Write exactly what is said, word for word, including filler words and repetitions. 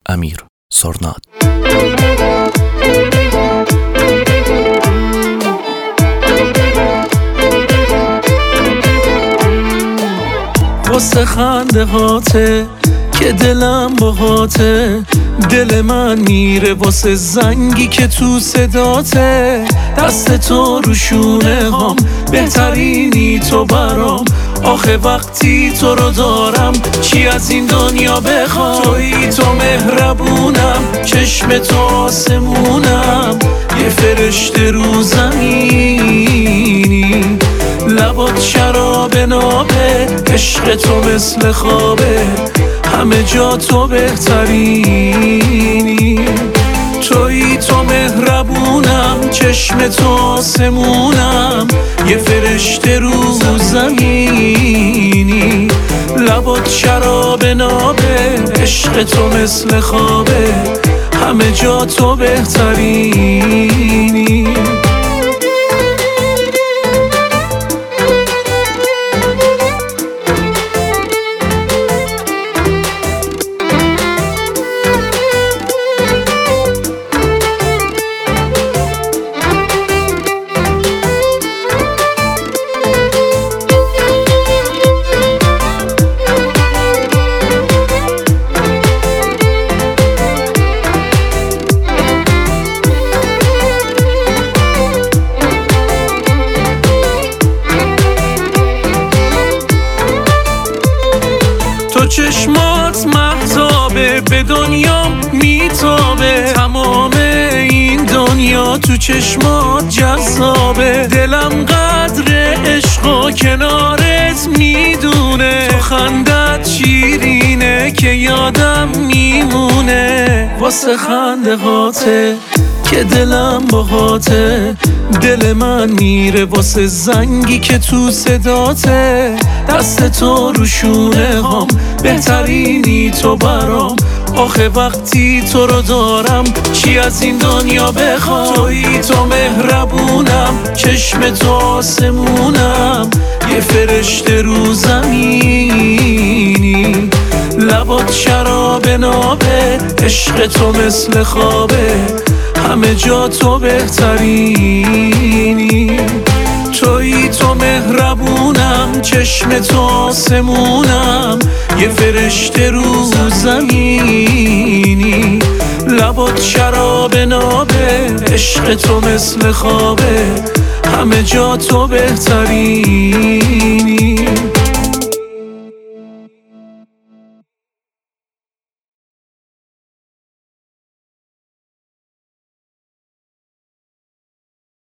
امیر سرناد. واسه خنده هاته که دلم باهاته، دل من میره واسه زنگی که تو صداته. دست تو رو شونه هام، بهترینی تو برام. آخه وقتی تو رو دارم چی از این دنیا بخوام. تویی تو مهربونم، چشم تو آسمونم، یه فرشته رو زمینی. لبات شراب نابه، عشق تو مثل خوابه، همه جا تو بهترینی. تویی تو مهربونم، چشم تو آسمونم، یه فرشته رو زمینی. لبات شراب نابه، عشق تو مثل خوابه، همه جا تو بهترینی. تو چشمات مهتابه، به دنیا میتابه، تمام این دنیا تو چشمات جذابه. دلم قدر عشقا کنارت میدونه، تو خندت شیرینه که یادم میمونه. واسه خنده هاته که دلم باهاته، دل من میره واسه زنگی که تو صداته. دست تو رو شونه هام، بهترینی تو برام. آخه وقتی تو رو دارم چی از این دنیا بخوام. تویی تو مهربونم، چشم تو آسمونم، یه فرشته رو زمینی. لبات شراب نابه، عشق تو مثل خوابه، همه جا تو بهترینی. تویی تو مهربونم، چشم تو آسمونم، یه فرشته رو زمینی. لبات شراب نابه، عشق تو مثل خوابه، همه جا تو بهترینی.